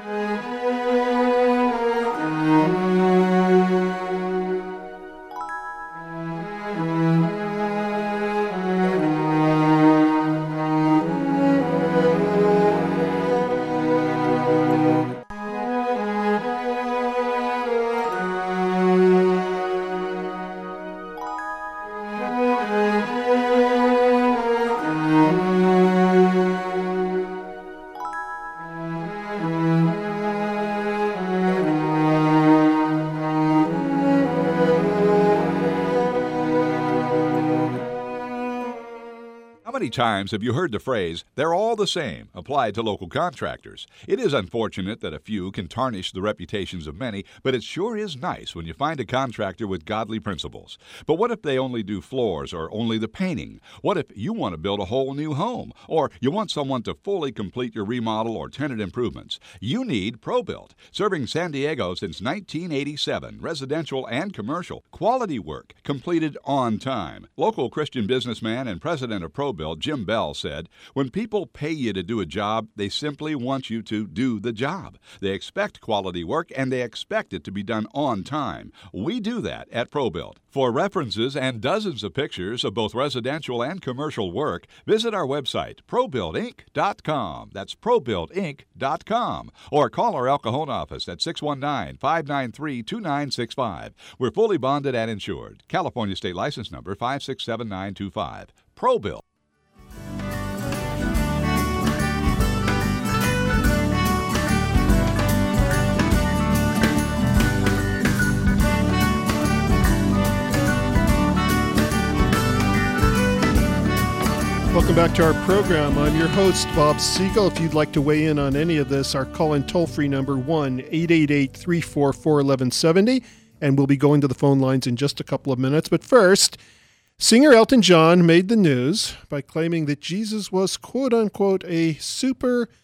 How many times have you heard the phrase, "they're all the same," applied to local contractors? It is unfortunate that a few can tarnish the reputations of many, but it sure is nice when you find a contractor with godly principles. But what if they only do floors or only the painting? What if you want to build a whole new home? Or you want someone to fully complete your remodel or tenant improvements? You need ProBuilt, serving San Diego since nineteen eighty-seven, residential and commercial, quality work, completed on time. Local Christian businessman and president of ProBuilt, Jim Bell, said, "When people pay you to do a job, they simply want you to do the job. They expect quality work, and they expect it to be done on time. We do that at ProBuilt." For references and dozens of pictures of both residential and commercial work, visit our website, pro built inc dot com. That's pro built inc dot com. Or call our El Cajon office at six one nine, five nine three, two nine six five. We're fully bonded and insured. California State License Number five six seven nine two five. ProBuilt. Welcome back to our program. I'm your host, Bob Siegel. If you'd like to weigh in on any of this, our call-in toll-free number, one eight eight eight, three four four, one one seven zero, and we'll be going to the phone lines in just a couple of minutes. But first, singer Elton John made the news by claiming that Jesus was, quote-unquote, a super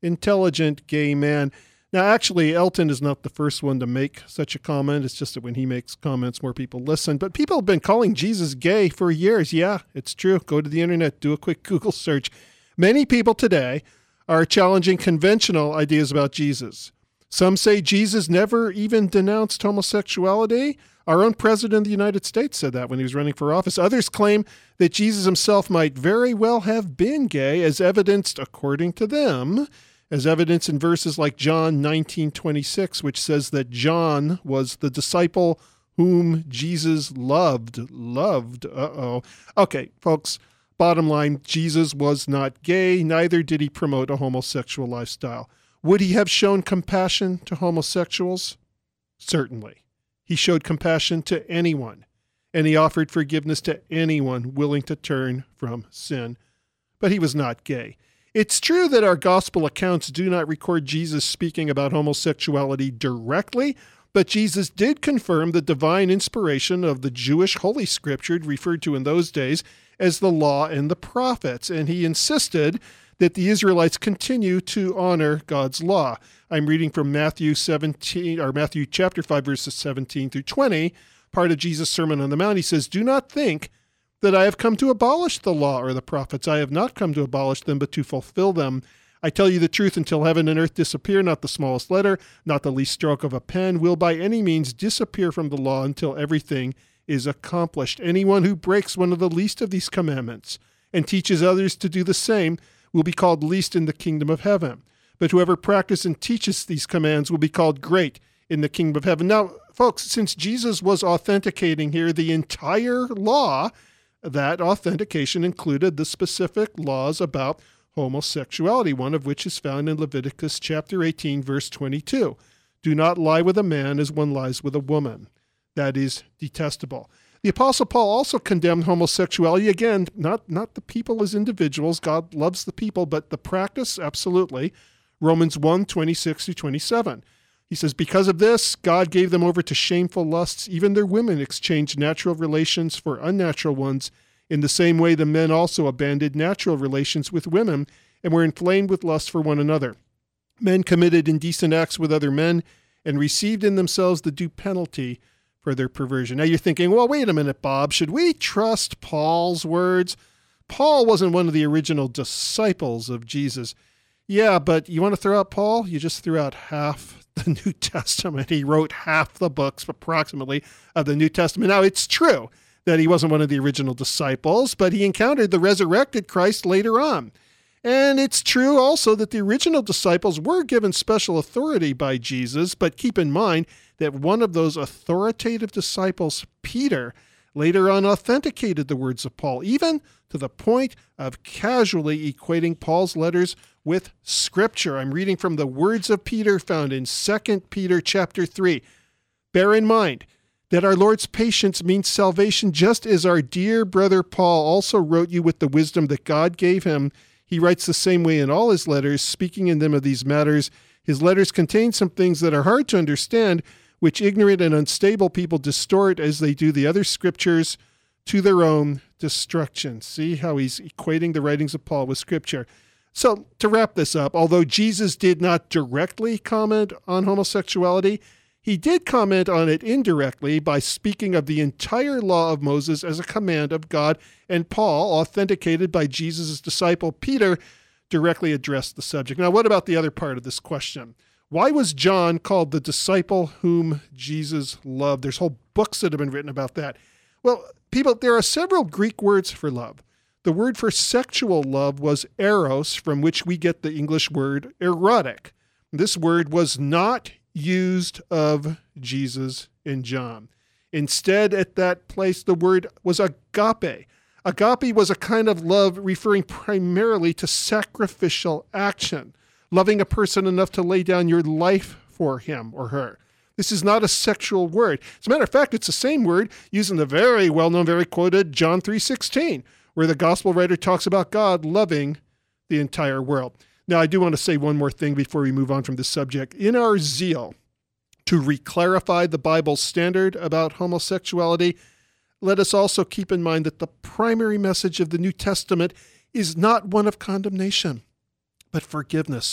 intelligent gay man. Now, actually, Elton is not the first one to make such a comment. It's just that when he makes comments, more people listen. But people have been calling Jesus gay for years. Yeah, it's true. Go to the internet, do a quick Google search. Many people today are challenging conventional ideas about Jesus. Some say Jesus never even denounced homosexuality. Our own president of the United States said that when he was running for office. Others claim that Jesus himself might very well have been gay, as evidenced, according to them, as evidence in verses like John nineteen twenty-six, which says that John was the disciple whom Jesus loved. Loved. Uh-oh. Okay, folks, bottom line, Jesus was not gay, neither did he promote a homosexual lifestyle. Would he have shown compassion to homosexuals? Certainly. He showed compassion to anyone, and he offered forgiveness to anyone willing to turn from sin. But he was not gay. It's true that our gospel accounts do not record Jesus speaking about homosexuality directly, but Jesus did confirm the divine inspiration of the Jewish Holy Scripture, referred to in those days as the Law and the Prophets, and he insisted that the Israelites continue to honor God's law. I'm reading from Matthew seventeen, or Matthew chapter five, verses seventeen through twenty, part of Jesus' Sermon on the Mount. He says, "Do not think that I have come to abolish the law or the prophets. I have not come to abolish them, but to fulfill them. I tell you the truth, until heaven and earth disappear, not the smallest letter, not the least stroke of a pen will by any means disappear from the law until everything is accomplished. Anyone who breaks one of the least of these commandments and teaches others to do the same will be called least in the kingdom of heaven. But whoever practices and teaches these commands will be called great in the kingdom of heaven." Now, folks, since Jesus was authenticating here the entire law, that authentication included the specific laws about homosexuality, one of which is found in Leviticus chapter eighteen, verse twenty-two. "Do not lie with a man as one lies with a woman. That is detestable." The Apostle Paul also condemned homosexuality. Again, not, not the people as individuals. God loves the people, but the practice, absolutely. Romans one, twenty-six through twenty-seven. He says, "Because of this, God gave them over to shameful lusts. Even their women exchanged natural relations for unnatural ones. In the same way, the men also abandoned natural relations with women and were inflamed with lust for one another. Men committed indecent acts with other men and received in themselves the due penalty for their perversion." Now you're thinking, well, wait a minute, Bob. Should we trust Paul's words? Paul wasn't one of the original disciples of Jesus. Yeah, but you want to throw out Paul? You just threw out half the New Testament. He wrote half the books, approximately, of the New Testament. Now, it's true that he wasn't one of the original disciples, but he encountered the resurrected Christ later on. And it's true also that the original disciples were given special authority by Jesus, but keep in mind that one of those authoritative disciples, Peter, later on authenticated the words of Paul, even to the point of casually equating Paul's letters with Scripture. I'm reading from the words of Peter found in Second Peter chapter three. "Bear in mind that our Lord's patience means salvation, just as our dear brother Paul also wrote you with the wisdom that God gave him. He writes the same way in all his letters, speaking in them of these matters. His letters contain some things that are hard to understand, which ignorant and unstable people distort as they do the other scriptures to their own destruction." See how he's equating the writings of Paul with Scripture. So to wrap this up, although Jesus did not directly comment on homosexuality, he did comment on it indirectly by speaking of the entire law of Moses as a command of God, and Paul, authenticated by Jesus' disciple Peter, directly addressed the subject. Now, what about the other part of this question? Why was John called the disciple whom Jesus loved? There's whole books that have been written about that. Well, people, there are several Greek words for love. The word for sexual love was eros, from which we get the English word erotic. This word was not used of Jesus and John. Instead, at that place, the word was agape. Agape was a kind of love referring primarily to sacrificial action, loving a person enough to lay down your life for him or her. This is not a sexual word. As a matter of fact, it's the same word used in the very well-known, very quoted John three sixteen, where the gospel writer talks about God loving the entire world. Now, I do want to say one more thing before we move on from this subject. In our zeal to reclarify the Bible's standard about homosexuality, let us also keep in mind that the primary message of the New Testament is not one of condemnation, but forgiveness.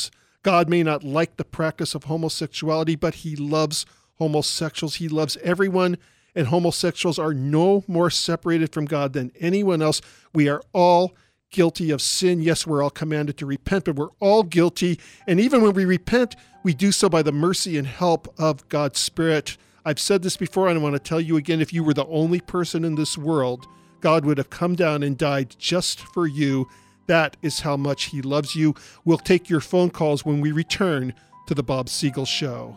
God may not like the practice of homosexuality, but he loves homosexuals. He loves everyone, and homosexuals are no more separated from God than anyone else. We are all guilty of sin. Yes, we're all commanded to repent, but we're all guilty. And even when we repent, we do so by the mercy and help of God's Spirit. I've said this before, and I want to tell you again, if you were the only person in this world, God would have come down and died just for you. That is how much he loves you. We'll take your phone calls when we return to the Bob Siegel Show.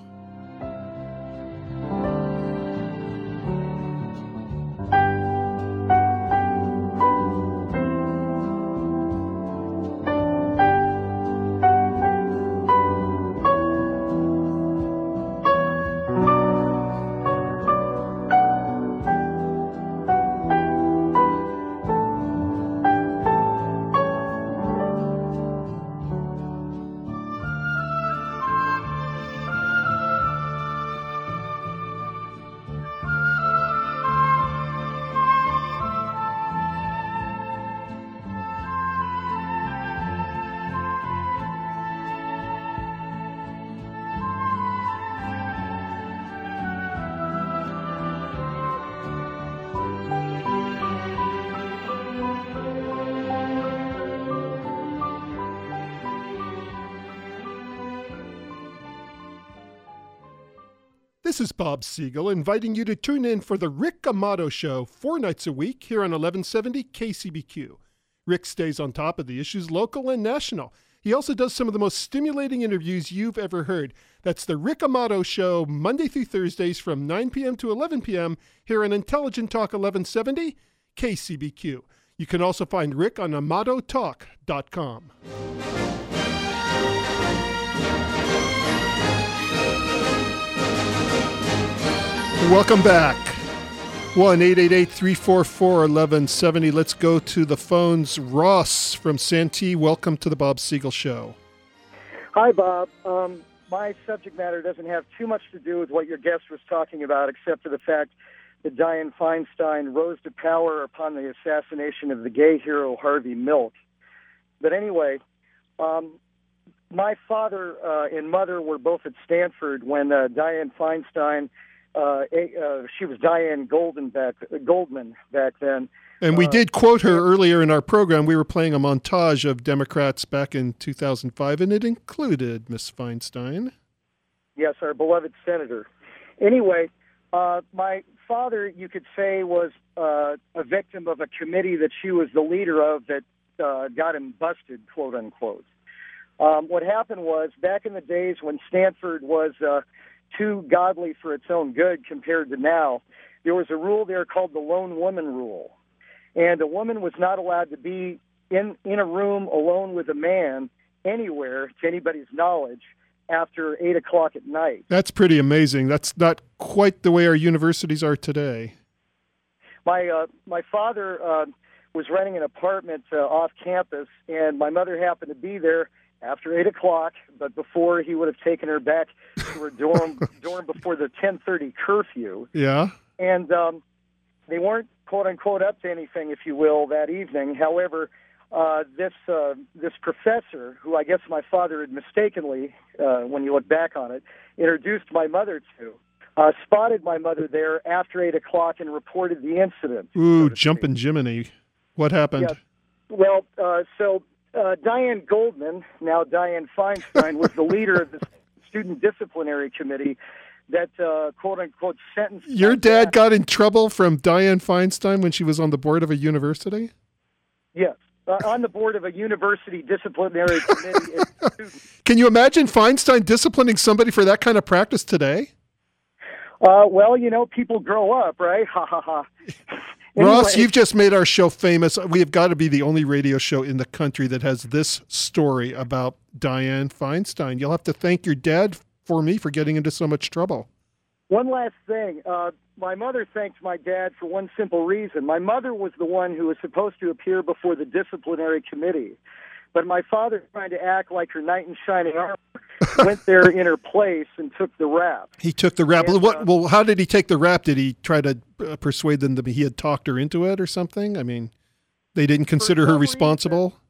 This is Bob Siegel inviting you to tune in for the Rick Amato Show four nights a week here on eleven seventy K C B Q. Rick stays on top of the issues local and national. He also does some of the most stimulating interviews you've ever heard. That's the Rick Amato Show, Monday through Thursdays from nine p.m. to eleven p.m. here on Intelligent Talk eleven seventy K C B Q. You can also find Rick on amato talk dot com. Welcome back. one eight eight eight, three four four, one one seven zero. Let's go to the phones. Ross from Santee, welcome to the Bob Siegel Show. Hi, Bob. Um, my subject matter doesn't have too much to do with what your guest was talking about, except for the fact that Dianne Feinstein rose to power upon the assassination of the gay hero Harvey Milk. But anyway, um, my father uh, and mother were both at Stanford when uh, Dianne Feinstein Uh, uh, she was Diane Golden back, Goldman back then. And we uh, did quote her earlier in our program. We were playing a montage of Democrats back in two thousand five, and it included Miss Feinstein. Yes, our beloved senator. Anyway, uh, my father, you could say, was uh, a victim of a committee that she was the leader of that uh, got him busted, quote unquote. Um, what happened was, back in the days when Stanford was uh, too godly for its own good compared to now, there was a rule there called the lone woman rule. And a woman was not allowed to be in, in a room alone with a man anywhere, to anybody's knowledge, after eight o'clock at night. That's pretty amazing. That's not quite the way our universities are today. My, uh, my father uh, was renting an apartment uh, off campus, and my mother happened to be there after eight o'clock, but before he would have taken her back to her dorm dorm before the ten thirty curfew. Yeah. And um, they weren't, quote unquote, up to anything, if you will, that evening. However, uh, this uh, this professor, who I guess my father had mistakenly, uh, when you look back on it, introduced my mother to, uh, spotted my mother there after eight o'clock and reported the incident. Ooh, so jumping Jiminy. What happened? Yeah. Well, uh, so uh, Diane Goldman, now Dianne Feinstein, was the leader of the Student Disciplinary Committee that, uh, quote-unquote, sentenced... Your dad got in trouble from Dianne Feinstein when she was on the board of a university? Yes, uh, on the board of a university disciplinary committee. Can you imagine Feinstein disciplining somebody for that kind of practice today? Uh, well, you know, people grow up, right? Ha, ha, ha. Anyway. Ross, you've just made our show famous. We have got to be the only radio show in the country that has this story about Dianne Feinstein. You'll have to thank your dad for me for getting into so much trouble. One last thing. Uh, my mother thanked my dad for one simple reason. My mother was the one who was supposed to appear before the disciplinary committee. But my father, trying to act like her knight in shining armor, went there in her place and took the rap. He took the rap. And, what, uh, well, how did he take the rap? Did he try to uh, persuade them that he had talked her into it or something? I mean, they didn't consider her responsible? Reason, it,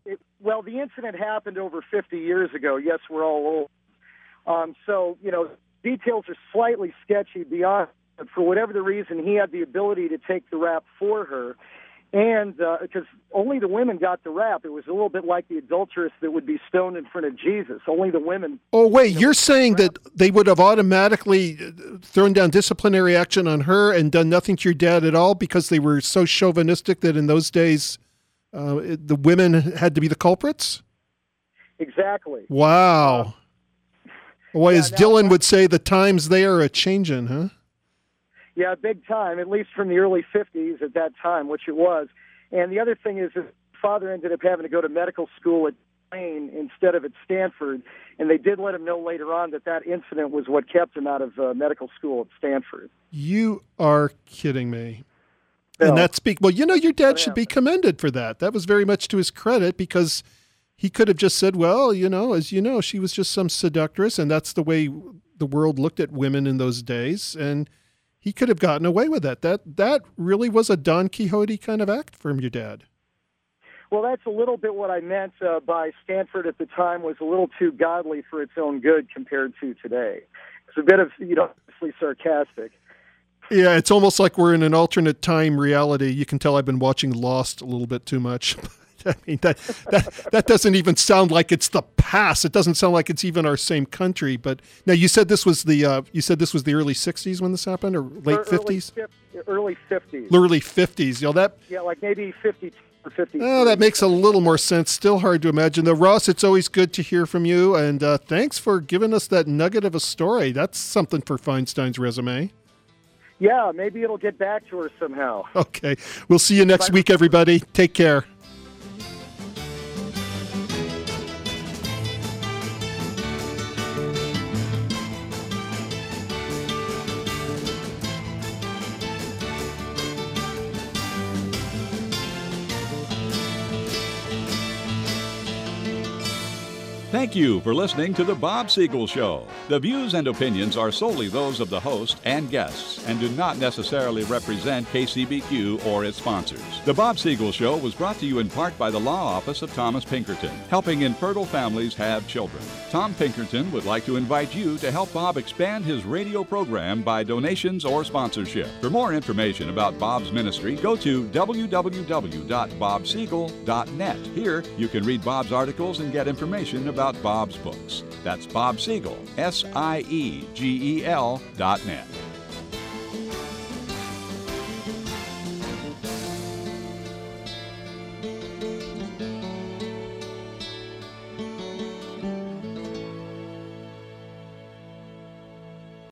well, the incident happened over fifty years ago. Yes, we're all old. Um, so, you know, details are slightly sketchy beyond, but for whatever the reason, he had the ability to take the rap for her. And because uh, only the women got the rap. It was a little bit like the adulteress that would be stoned in front of Jesus. Only the women. Oh, wait, you know, you're saying that they would have automatically thrown down disciplinary action on her and done nothing to your dad at all because they were so chauvinistic that in those days uh, the women had to be the culprits? Exactly. Wow. Uh, Boy, yeah, as now, Dylan would say, the times they are a-changin', huh? Yeah, big time, at least from the early fifties at that time, which it was. And the other thing is his father ended up having to go to medical school at Tulane instead of at Stanford, and they did let him know later on that that incident was what kept him out of uh, medical school at Stanford. You are kidding me. No. And that speak well, you know, your dad should be commended for that. That was very much to his credit because he could have just said, well, you know, as you know, she was just some seductress, and that's the way the world looked at women in those days, and he could have gotten away with that. That that really was a Don Quixote kind of act from your dad. Well, that's a little bit what I meant uh, by Stanford at the time was a little too godly for its own good compared to today. It's a bit of, you know, obviously sarcastic. Yeah, it's almost like we're in an alternate time reality. You can tell I've been watching Lost a little bit too much. I mean, that, that that doesn't even sound like it's the past. It doesn't sound like it's even our same country. But now you said this was the uh, you said this was the early sixties when this happened, or late fifties? Early fifties. Early fifties. You know, that. Yeah, like maybe fifty-two or fifty. Oh, that makes a little more sense. Still hard to imagine. Though, Ross, it's always good to hear from you, and uh, thanks for giving us that nugget of a story. That's something for Feinstein's resume. Yeah, maybe it'll get back to her somehow. Okay, we'll see you next Bye. week, everybody. Take care. Thank you for listening to The Bob Siegel Show. The views and opinions are solely those of the host and guests and do not necessarily represent K C B Q or its sponsors. The Bob Siegel Show was brought to you in part by the Law Office of Thomas Pinkerton, helping infertile families have children. Tom Pinkerton would like to invite you to help Bob expand his radio program by donations or sponsorship. For more information about Bob's ministry, go to w w w dot bob siegel dot net. Here, you can read Bob's articles and get information about Bob's books. That's Bob Siegel, S I E G E L dot net.